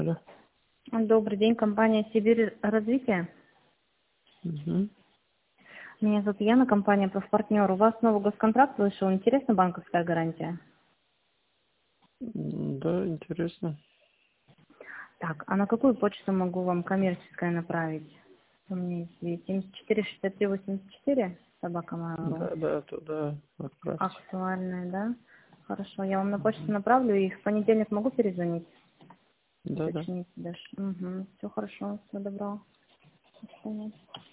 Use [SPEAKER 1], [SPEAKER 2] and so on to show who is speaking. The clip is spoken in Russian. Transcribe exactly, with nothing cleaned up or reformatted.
[SPEAKER 1] Алло.
[SPEAKER 2] Добрый день, компания «Сибирь Развитие».
[SPEAKER 1] Мгм.
[SPEAKER 2] Меня зовут Яна, компания «Профпартнер». У вас новый госконтракт вышел. Интересна банковская гарантия?
[SPEAKER 1] М, Да, интересно.
[SPEAKER 2] Так, а на какую почту могу вам коммерческое направить? У меня есть семьдесят четыре шестьдесят три восемьдесят четыре, собака Mail.ru.
[SPEAKER 1] Да, да, туда отправьте.
[SPEAKER 2] Актуальная, да? Хорошо, я вам на почту
[SPEAKER 1] Мгм.
[SPEAKER 2] направлю, и в понедельник могу перезвонить?
[SPEAKER 1] Да, да.
[SPEAKER 2] Уточнить даже. Угу. Все хорошо, всего доброго. До свидания.